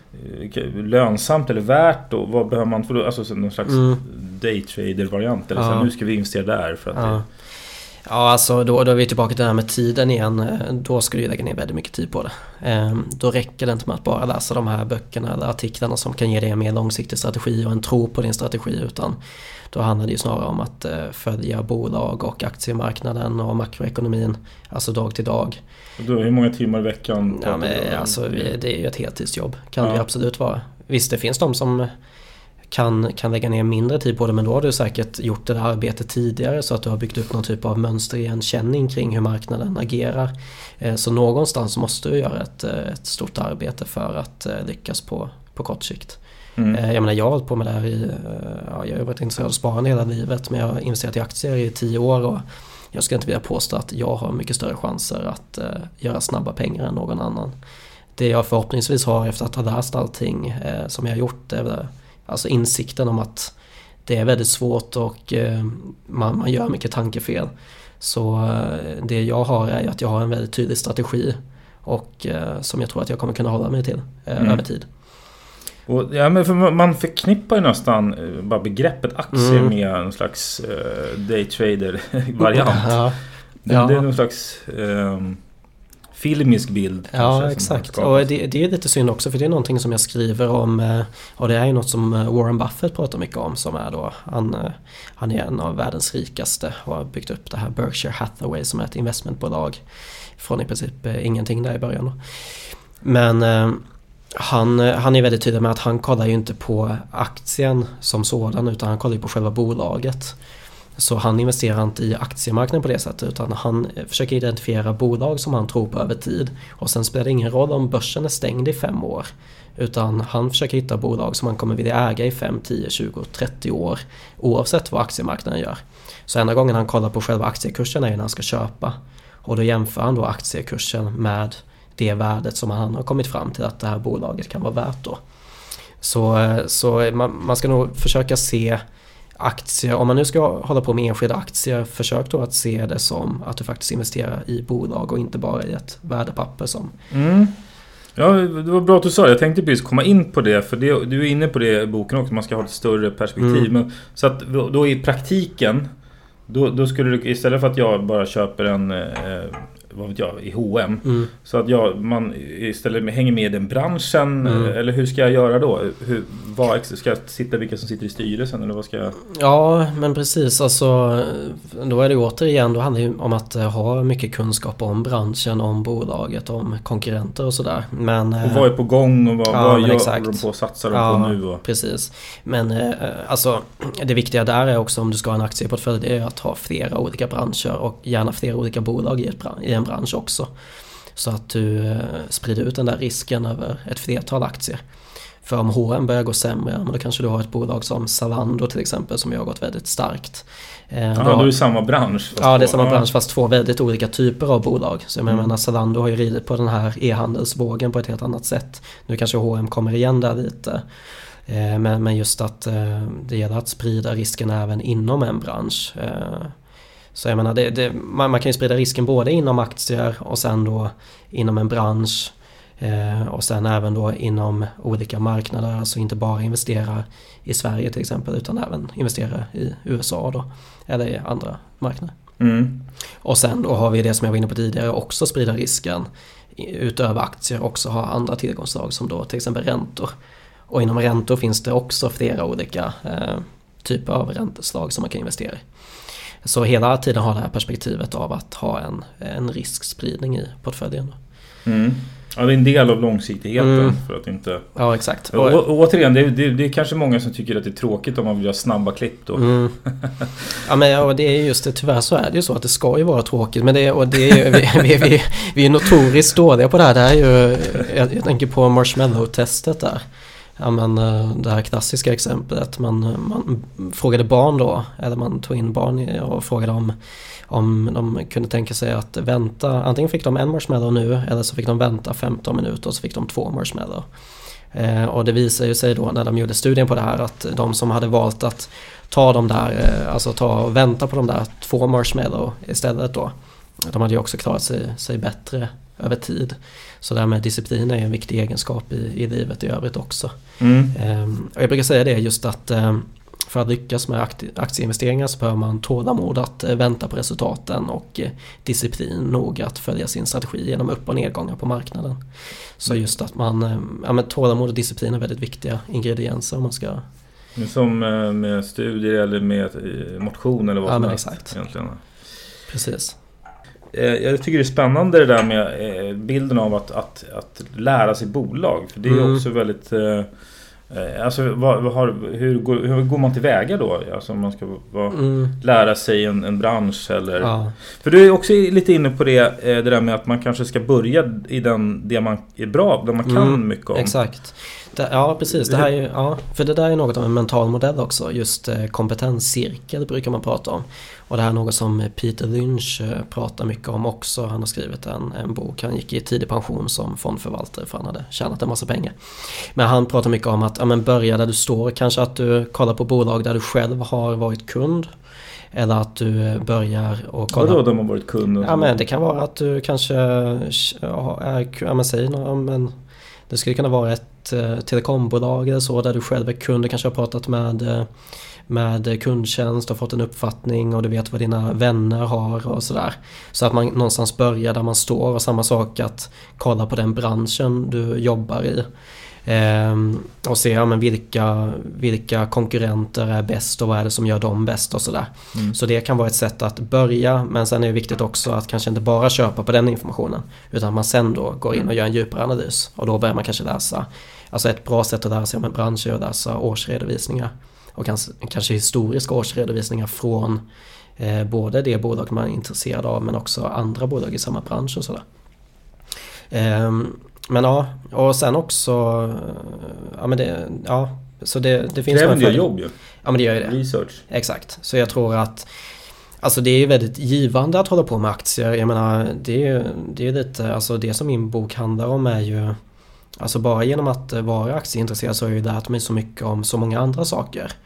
lönsamt eller värt och vad behöver man för alltså någon slags mm. daytrader-variant eller ja. Så här, nu ska vi investera där för att ja. det, Ja, alltså då, då är vi tillbaka till det här med tiden igen. Då ska du lägga ner väldigt mycket tid på det. Ehm, då räcker det inte med att bara läsa de här böckerna eller artiklarna som kan ge dig en mer långsiktig strategi och en tro på din strategi, utan då handlar det ju snarare om att eh, följa bolag och aktiemarknaden och makroekonomin, alltså dag till dag. Och då, hur många timmar i veckan? Ja, men alltså det är ju ett heltidsjobb, kan ja. Det absolut vara. Visst, det finns de som Kan, kan lägga ner mindre tid på det, men då har du säkert gjort det där arbetet tidigare så att du har byggt upp någon typ av mönsterigenkänning kring hur marknaden agerar. Så någonstans måste du göra ett, ett stort arbete för att lyckas på, på kort sikt. Mm. Jag menar, jag har hållit på med det här i, ja, jag har varit intresserad av sparande hela livet, men jag har investerat i aktier i tio år och jag ska inte vilja påstå att jag har mycket större chanser att uh, göra snabba pengar än någon annan. Det jag förhoppningsvis har efter att ha läst allting uh, som jag har gjort är det, alltså insikten om att det är väldigt svårt och eh, man, man gör mycket tankefel. Så eh, det jag har är att jag har en väldigt tydlig strategi och eh, som jag tror att jag kommer kunna hålla mig till eh, mm. över tid. Och, ja, men för man förknippar ju nästan bara begreppet aktie mm. med en slags eh, daytrader-variant. Ja. Det, ja. det är någon slags... Eh, filmisk bild. Ja, exakt. Och det, det är lite synd också, för det är någonting som jag skriver om, och det är ju något som Warren Buffett pratar mycket om, som är då, han, han är en av världens rikaste och har byggt upp det här Berkshire Hathaway som är ett investmentbolag från i princip ingenting där i början då. Men han, han är väldigt tydlig med att han kollar ju inte på aktien som sådan, utan han kollar ju på själva bolaget. Så han investerar inte i aktiemarknaden på det sättet, utan han försöker identifiera bolag som han tror på över tid. Och sen spelar det ingen roll om börsen är stängd i fem år, utan han försöker hitta bolag som han kommer vilja äga i fem, tio, tjugo, trettio år, oavsett vad aktiemarknaden gör. Så enda gången han kollar på själva aktiekursen är när han ska köpa. Och då jämför han då aktiekursen med det värdet som han har kommit fram till att det här bolaget kan vara värt då. Så, så man, man ska nog försöka se aktier, om man nu ska hålla på med enskilda aktier, försök då att se det som att du faktiskt investerar i bolag och inte bara i ett värdepapper som... Mm. Ja, det var bra att du sa det. Jag tänkte precis komma in på det, för det, du är inne på det i boken också, man ska ha ett större perspektiv. Mm. Men, så att då i praktiken, då, då skulle du, istället för att jag bara köper en... Eh, vad vet jag, i H och M. Mm. Så att jag, man istället hänger med i den branschen. Mm. Eller hur ska jag göra då? Hur, vad, ska jag sitta vilka som sitter i styrelsen? Eller vad ska jag... Ja, men precis. Alltså, då är det återigen, då handlar det om att ha mycket kunskap om branschen, om bolaget, om konkurrenter och sådär. Men, och vad är på gång och vad, ja, vad gör de på, satsar de ja, på nu? Och... precis. Men alltså, det viktiga där är också, om du ska ha en aktieportfölj, det är att ha flera olika branscher och gärna flera olika bolag i, ett, i en bransch också. Så att du sprider ut den där risken över ett flertal aktier. För om H och M börjar gå sämre, men då kanske du har ett bolag som Zalando till exempel, som ju har gått väldigt starkt. Ja, då, då är det samma bransch. Ja, det är samma bransch fast två väldigt olika typer av bolag. Så jag mm. menar, Zalando har ju ridit på den här e-handelsvågen på ett helt annat sätt. Nu kanske H och M kommer igen där lite. Men, men just att det gäller att sprida risken även inom en bransch. Så jag menar, det, det, man, man kan ju sprida risken både inom aktier och sen då inom en bransch. Eh, och sen även då inom olika marknader, alltså inte bara investera i Sverige till exempel, utan även investera i U S A då, eller i andra marknader. Mm. Och sen då har vi det som jag var inne på tidigare, också sprida risken utöver aktier, också ha andra tillgångsslag som då till exempel räntor. Och inom räntor finns det också flera olika eh, typer av ränteslag som man kan investera i. Så hela tiden har det här perspektivet av att ha en, en riskspridning i portföljen. Mm. Ja, det är en del av långsiktigheten mm. för att inte... Ja, exakt. Och, och, och återigen, det, det, det är kanske många som tycker att det är tråkigt om man vill göra snabba klipp då. Mm. Ja, men ja, det är just det, tyvärr så är det ju så att det ska ju vara tråkigt. Men det, och det är, vi, vi, vi, vi är notoriskt dåliga på det här. Det här är ju, jag, jag tänker på marshmallow-testet där. Ja, men det här klassiska exemplet, man, man frågade barn då, eller man tog in barn och frågade om, om de kunde tänka sig att vänta, antingen fick de en marshmallow nu eller så fick de vänta femton minuter och så fick de två marshmallow. Eh, och det visar ju sig då när de gjorde studien på det här att de som hade valt att ta de där, eh, alltså ta och vänta på de där två marshmallow istället då, de hade ju också klarat sig, sig bättre över tid. Så där med disciplin är en viktig egenskap i, i livet i övrigt också. Mm. Ehm, och jag brukar säga det just att ehm, för att lyckas med aktieinvesteringar så behöver man tålamod att eh, vänta på resultaten och eh, disciplin nog att följa sin strategi genom upp- och nedgångar på marknaden. Så just att man, eh, ja, men tålamod och disciplin är väldigt viktiga ingredienser om man ska... Som med studier eller med motion eller vad ja, som men helst exakt. Egentligen. Precis. Jag tycker det är spännande det där med bilden av att, att, att lära sig bolag. För det är mm. också väldigt... Alltså, vad, vad har, hur, går, hur går man tillväga då? Alltså, om man ska vad, mm. lära sig en, en bransch eller... Ja. För du är också lite inne på det, det där med att man kanske ska börja i den, det man är bra, det man kan mm. mycket om. Exakt. Det, ja, precis. Det här är, ja, för det där är något av en mental modell också. Just eh, kompetenscirkel brukar man prata om. Och det här är något som Peter Lynch eh, pratar mycket om också. Han har skrivit en, en bok. Han gick i tidig pension som fondförvaltare för han hade tjänat en massa pengar. Men han pratar mycket om att ja, men börja där du står. Kanske att du kollar på bolag där du själv har varit kund. Eller att du börjar och kolla... Vadå de har varit kund? Ja, men det kan vara att du kanske ja, är... Ja, men säg något, men det skulle kunna vara ett eh, telekombolag eller så där du själv är kund. Du kanske har pratat med, med kundtjänst och fått en uppfattning och du vet vad dina vänner har och sådär. Så att man någonstans börjar där man står, och samma sak att kolla på den branschen du jobbar i. Ehm, och se ja, men vilka, vilka konkurrenter är bäst och vad är det som gör dem bäst och sådär. Mm. Så det kan vara ett sätt att börja, men sen är det viktigt också att kanske inte bara köpa på den informationen, utan att man sen då går in och gör en djupare analys, och då börjar man kanske läsa, alltså ett bra sätt att lära sig om en bransch är att läsa årsredovisningar och kanske, kanske historiska årsredovisningar från eh, både det bolag man är intresserad av men också andra bolag i samma bransch och sådär. Ehm, Men ja, och sen också ja men det ja så det det finns det är jobb ju. Ja, men det gör ju det. Research. Exakt. Så jag tror att alltså det är väldigt givande att hålla på med aktier. Jag menar det är det är lite alltså det som min bok handlar om är ju alltså bara genom att vara aktieintresserad så har jag ju lärt mig så mycket om så många andra saker.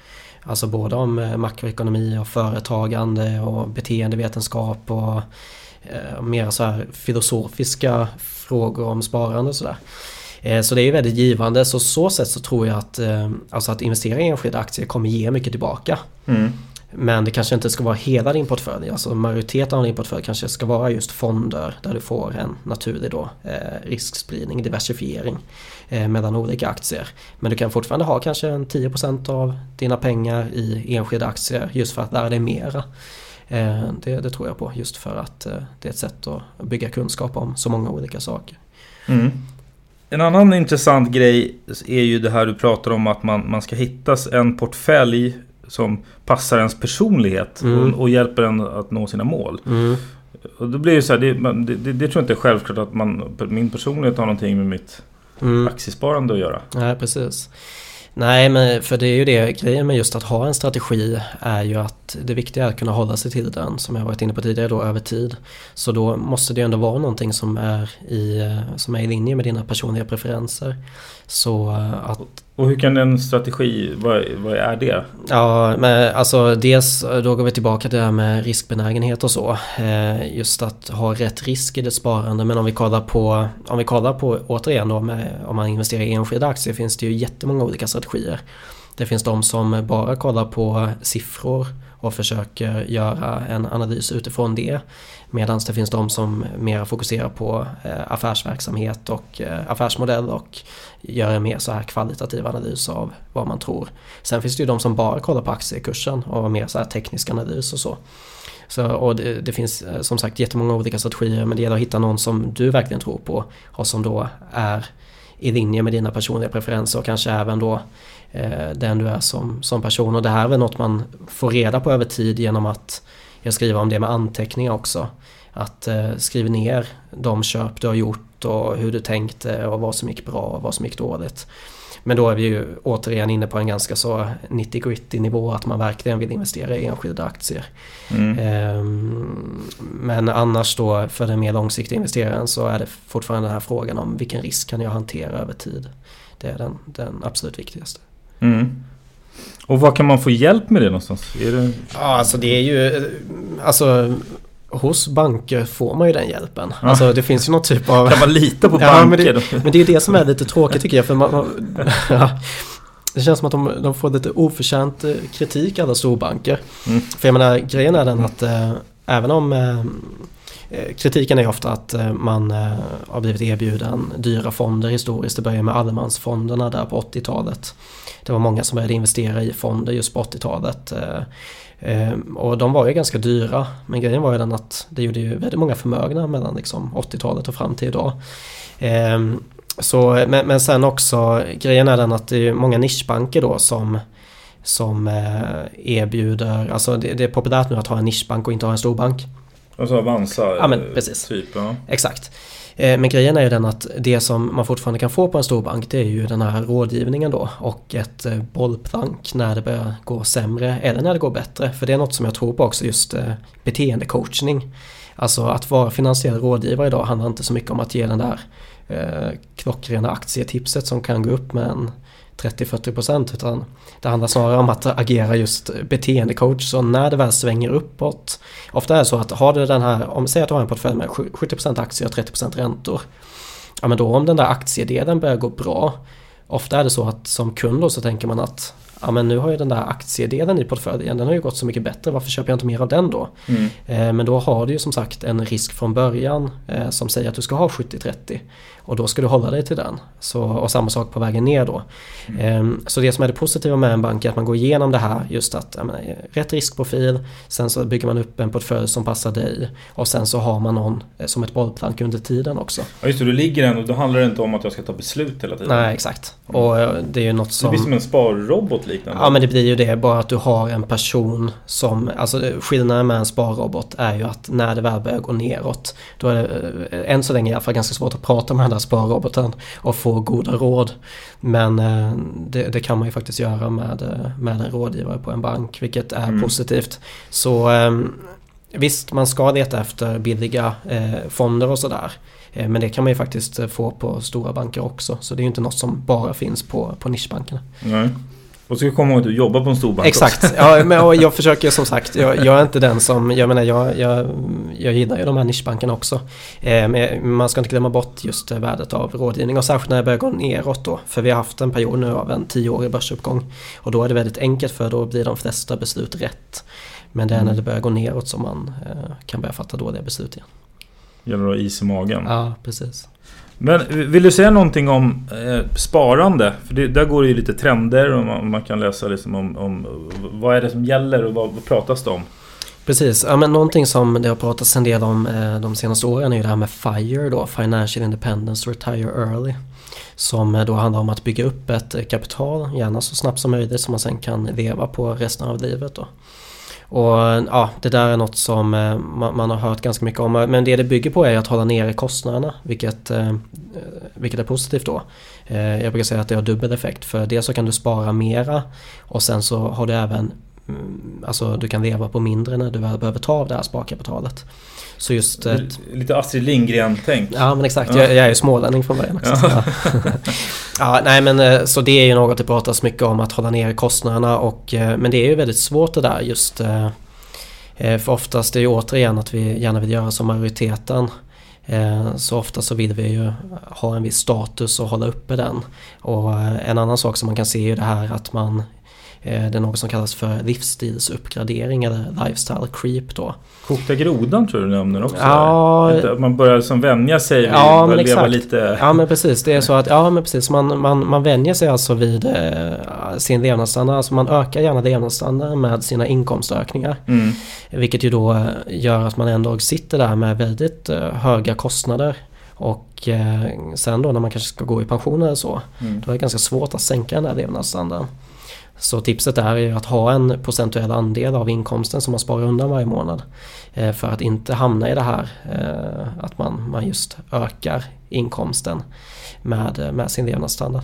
Alltså både om makroekonomi och företagande och beteendevetenskap och eh, mer så här filosofiska frågor om sparande och sådär. Eh, så det är väldigt givande. Så så sätt så tror jag att, eh, alltså att investera i enskilda aktier kommer ge mycket tillbaka. Mm. Men det kanske inte ska vara hela din portfölj. Alltså majoriteten av din portfölj kanske ska vara just fonder där du får en naturlig då, eh, riskspridning, diversifiering eh, mellan olika aktier. Men du kan fortfarande ha kanske en tio procent av dina pengar i enskilda aktier just för att lära dig mera. Eh, det, det tror jag på, just för att eh, det är ett sätt att bygga kunskap om så många olika saker. Mm. En annan intressant grej är ju det här du pratar om, att man, man ska hitta en portfölj som passar ens personlighet mm. och, och hjälper en att nå sina mål. Mm. Och då blir det så här, det, det, det, det tror jag inte är självklart att man, min personlighet har någonting med mitt mm. aktiesparande att göra. Nej, precis. Nej, men för det är ju det, grejen med just att ha en strategi är ju att det viktiga är att kunna hålla sig till den, som jag varit inne på tidigare då, över tid. Så då måste det ändå vara någonting som är i, som är i linje med dina personliga preferenser. Så att... Och hur kan en strategi, vad, vad är det? Ja, men alltså dels då går vi tillbaka till det här med riskbenägenhet och så. Eh, just att ha rätt risk i det sparande. Men om vi kollar på, om vi kollar på återigen då med, om man investerar i enskilda aktier, finns det ju jättemånga olika strategier. Det finns de som bara kollar på siffror och försöker göra en analys utifrån det. Medan det finns de som mer fokuserar på eh, affärsverksamhet och eh, affärsmodell och gör en mer så här kvalitativ analys av vad man tror. Sen finns det ju de som bara kollar på aktiekursen och mer så här teknisk analys och så. Så och det, det finns som sagt jättemånga olika strategier, men det gäller att hitta någon som du verkligen tror på och som då är i linje med dina personliga preferenser och kanske även då eh, den du är som, som person. Och det här är väl något man får reda på över tid genom att jag skriver om det med anteckningar också. Att eh, skriva ner de köp du har gjort och hur du tänkte och vad som gick bra och vad som gick dåligt. Men då är vi ju återigen inne på en ganska så nitty-gritty nivå att man verkligen vill investera i enskilda aktier. Mm. Ehm, men annars då för den mer långsiktiga investeraren så är det fortfarande den här frågan om vilken risk kan jag hantera över tid. Det är den, den absolut viktigaste. Mm. Och vad kan man få hjälp med det någonstans? Är det... Ja, alltså det är ju... Alltså... Hos banker får man ju den hjälpen. Ja. Alltså det finns ju någon typ av... Kan man lita på ja, banker? Men det, men det är ju det som är lite tråkigt tycker jag. För man, man, ja, det känns som att de, de får lite oförtjänt kritik alla storbanker. Mm. För jag menar, grejen är den att äh, även om... Äh, kritiken är ofta att äh, man äh, har blivit erbjuden dyra fonder historiskt. Det började med allemansfonderna där på åttiotalet. Det var många som började investera i fonder just på åttiotalet. Äh, Ehm, och de var ju ganska dyra, men grejen var ju den att det gjorde ju väldigt många förmögna mellan liksom åttiotalet och fram till idag. Ehm, så, men, men sen också, grejen är den att det är många nischbanker då som, som eh, erbjuder, alltså det, det är populärt nu att ha en nischbank och inte ha en storbank. Alltså Avanza, ja, men precis. Typ, ja. Exakt. Men grejen är ju den att det som man fortfarande kan få på en storbank, det är ju den här rådgivningen då och ett bollplank när det börjar gå sämre eller när det går bättre. För det är något som jag tror på också, just beteendecoachning. Alltså att vara finansiell rådgivare idag handlar inte så mycket om att ge den där eh, klockrena aktietipset som kan gå upp med en trettio till fyrtio procent, utan det handlar snarare om att agera just beteendecoach. Så när det väl svänger uppåt, ofta är det så att har du den här, om säg att du har en portfölj med sjuttio procent aktier och trettio procent räntor, ja men då om den där aktiedelen börjar gå bra, ofta är det så att som kund då så tänker man att ja men nu har ju den där aktiedelen i portföljen, den har ju gått så mycket bättre, varför köper jag inte mer av den då? Mm. Eh, men då har du ju som sagt en risk från början eh, som säger att du ska ha sjuttio trettio och då ska du hålla dig till den. Så, och samma sak på vägen ner då. Mm. Eh, så det som är det positiva med en bank är att man går igenom det här, just att jag menar, rätt riskprofil, sen så bygger man upp en portfölj som passar dig och sen så har man någon eh, som ett bollplank under tiden också. Ja just det, du ligger en och då handlar det inte om att jag ska ta beslut hela tiden. Nej exakt. Och eh, det är ju något som... Det blir som en sparrobot liknande. Ja men det blir ju det, bara att du har en person som, alltså skillnaden med en sparrobot är ju att när det väl börjar gå neråt, då är det än så länge i alla fall ganska svårt att prata med den där sparroboten och få goda råd. Men det, det kan man ju faktiskt göra med, med en rådgivare på en bank, vilket är mm. positivt. Så visst, man ska leta efter billiga fonder och sådär. Men det kan man ju faktiskt få på stora banker också. Så det är ju inte något som bara finns på, på nischbankerna. Nej. Och så ska komma ihåg att du jobbar på en stor bank. Exakt, ja, men och jag försöker som sagt, jag, jag är inte den som, jag menar jag, jag, jag gillar ju de här nischbankerna också. Eh, men man ska inte glömma bort just värdet av rådgivning och särskilt när det börjar gå neråt då. För vi har haft en period nu av en tioårig börsuppgång och då är det väldigt enkelt för då blir de flesta beslut rätt. Men det är när det börjar gå neråt som man eh, kan börja fatta dåliga beslut igen. Gäller då is i magen. Ja, precis. Men vill du säga någonting om eh, sparande? För det, där går det ju lite trender och man, man kan läsa liksom om, om vad är det som gäller och vad, vad pratas det om? Precis, ja, men någonting som det har pratats en del om eh, de senaste åren är ju det här med FIRE då, Financial Independence Retire Early. Som eh, då handlar om att bygga upp ett eh, kapital, gärna så snabbt som möjligt som man sen kan leva på resten av livet då. Och ja, det där är något som eh, man, man har hört ganska mycket om. Men det det bygger på är att hålla nere kostnaderna, vilket, eh, vilket är positivt då. Eh, jag brukar säga att det har dubbel effekt. För dels så kan du spara mera och sen så har du även, mm, alltså du kan leva på mindre när du väl behöver ta av det här sparkapitalet. Så just ett, lite Astrid Lindgren-tänk. Ja, men exakt. Ja. Jag, jag är ju smålänning från början också. Ja. Ja, nej, men så det är ju något det pratas mycket om, att hålla ner kostnaderna. Och, men det är ju väldigt svårt det där just. För oftast är det ju återigen att vi gärna vill göra som majoriteten. Så ofta så vill vi ju ha en viss status och hålla uppe den. Och en annan sak som man kan se är ju det här att man, det är något som kallas för livsstilsuppgradering eller lifestyle creep då. Kokta grodan tror du nämner också. Ja, att man börjar som vänja sig vid ja, att men leva exakt. lite. Ja, men precis. Det är så att ja, men precis man man man vänjer sig alltså vid eh, sin levnadsstandard, alltså man ökar gärna levnadsstandarden med sina inkomstökningar. Mm. Vilket ju då gör att man ändå sitter där med väldigt eh, höga kostnader. Och eh, sen då när man kanske ska gå i pension eller så, mm. då är det ganska svårt att sänka den här levnadsstandarden. Så tipset är ju att ha en procentuell andel av inkomsten som man sparar undan varje månad. Eh, för att inte hamna i det här eh, att man, man just ökar inkomsten med, med sin levnadsstandard.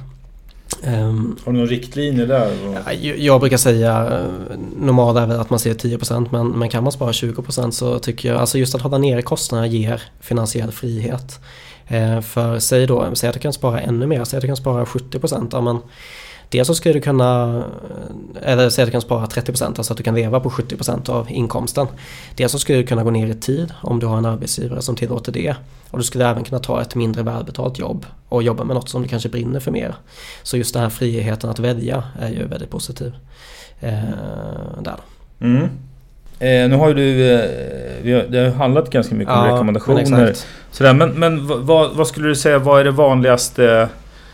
Um, Har du någon riktlinje där? Jag, jag brukar säga normalt är väl att man ser tio procent, men, men kan man spara tjugo procent så tycker jag, alltså just att hålla nere kostnaderna ger finansiell frihet. Eh, för säg då, säg att du kan spara ännu mer, säg att du kan spara sjuttio procent, ja, men dels så skulle du kunna, eller säg att du kan spara trettio procent, alltså att du kan leva på sjuttio procent av inkomsten. Dels så skulle du kunna gå ner i tid om du har en arbetsgivare som tillåter det. Och du skulle även kunna ta ett mindre välbetalt jobb och jobba med något som du kanske brinner för mer. Så just den här friheten att välja är ju väldigt positiv. Eh, där då. Mm. Eh, nu har ju du, eh, vi har, det har handlat ganska mycket om ja, rekommendationer. Men, Sådär, men, men vad, vad skulle du säga, vad är det vanligaste...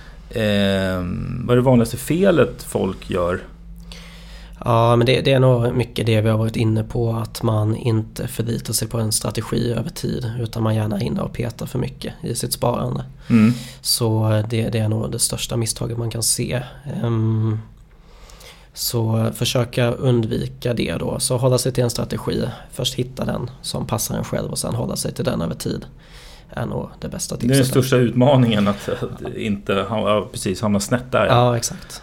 Eh, vad är det vanligaste felet folk gör? Ja, men det, det är nog mycket det vi har varit inne på, att man inte förlitar sig på en strategi över tid utan man gärna hinner och petar för mycket i sitt sparande. Mm. Så det, det är nog det största misstaget man kan se. Um, så försöka undvika det då. Så hålla sig till en strategi. Först hitta den som passar en själv och sen hålla sig till den över tid. Är nog det bästa tipset. Det är den största utmaningen att, att inte ha, precis hamna snett där. Ja, exakt.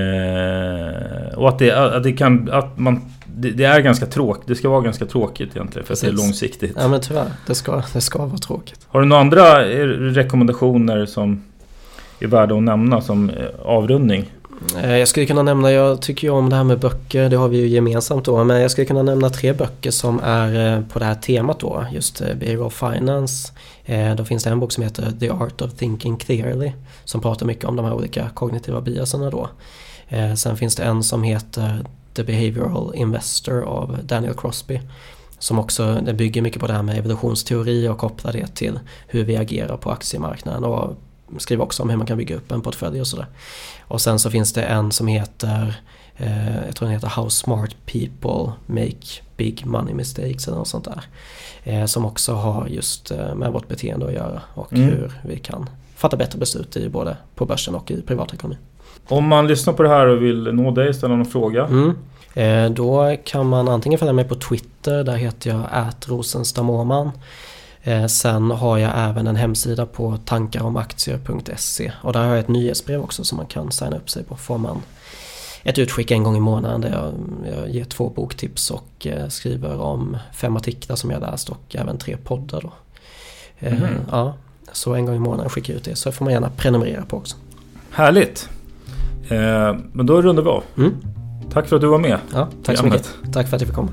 Eh, och att det, att det kan att man det, det är ganska tråkigt. Det ska vara ganska tråkigt egentligen för precis. Att det är långsiktigt. Ja, men tyvärr. Det ska, det ska vara tråkigt. Har du några andra rekommendationer som är värda att nämna som avrundning? Jag skulle kunna nämna, jag tycker ju om det här med böcker, det har vi ju gemensamt då, men jag skulle kunna nämna tre böcker som är på det här temat då, just behavioral finance. Då finns det en bok som heter The Art of Thinking Clearly som pratar mycket om de här olika kognitiva biaserna då. Sen finns det en som heter The Behavioral Investor av Daniel Crosby som också det bygger mycket på det här med evolutionsteori och kopplar det till hur vi agerar på aktiemarknaden och skriver också om hur man kan bygga upp en portfölj och sådär. Och sen så finns det en som heter eh, jag tror den heter How Smart People Make Big Money Mistakes eller något sånt där. Eh, som också har just eh, med vårt beteende att göra och mm. hur vi kan fatta bättre beslut i både på börsen och i privatekonomi. Om man lyssnar på det här och vill nå dig, ställa någon fråga. Mm. Eh, då kan man antingen följa mig på Twitter, där heter jag at rosenstamåman. Eh, sen har jag även en hemsida på tankaromaktier punkt se och där har jag ett nyhetsbrev också som man kan signa upp sig på. Får man ett utskick en gång i månaden där jag, jag ger två boktips och eh, skriver om fem artiklar som jag läst och även tre poddar då. Eh, mm. Ja, så en gång i månaden skickar jag ut det, så får man gärna prenumerera på också. Härligt! Eh, men då rundar vi av. Mm. Tack för att du var med. Ja, tack så mycket. Tack för att jag fick komma.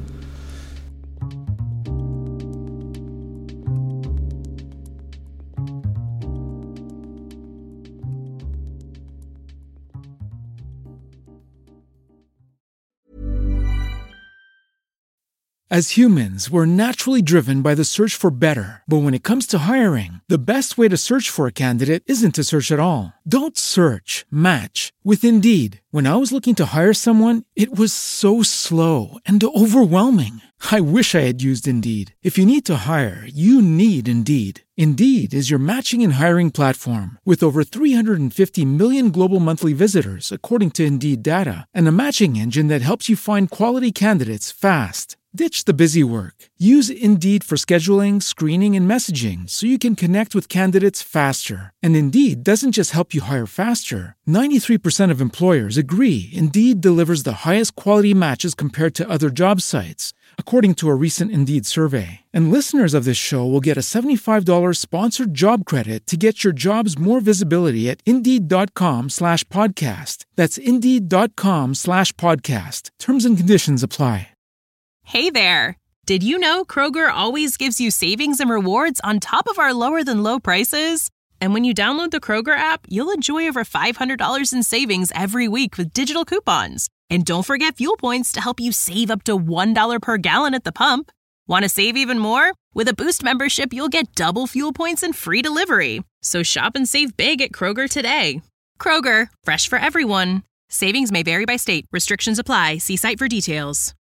As humans, we're naturally driven by the search for better. But when it comes to hiring, the best way to search for a candidate isn't to search at all. Don't search, match with Indeed. When I was looking to hire someone, it was so slow and overwhelming. I wish I had used Indeed. If you need to hire, you need Indeed. Indeed is your matching and hiring platform with over three hundred fifty million global monthly visitors, according to Indeed data, and a matching engine that helps you find quality candidates fast. Ditch the busy work. Use Indeed for scheduling, screening, and messaging so you can connect with candidates faster. And Indeed doesn't just help you hire faster. ninety-three percent of employers agree Indeed delivers the highest quality matches compared to other job sites, according to a recent Indeed survey. And listeners of this show will get a seventy-five dollars sponsored job credit to get your jobs more visibility at Indeed.com slash podcast. That's Indeed.com slash podcast. Terms and conditions apply. Hey there! Did you know Kroger always gives you savings and rewards on top of our lower-than-low prices? And when you download the Kroger app, you'll enjoy over five hundred dollars in savings every week with digital coupons. And don't forget fuel points to help you save up to one dollar per gallon at the pump. Want to save even more? With a Boost membership, you'll get double fuel points and free delivery. So shop and save big at Kroger today. Kroger, fresh for everyone. Savings may vary by state. Restrictions apply. See site for details.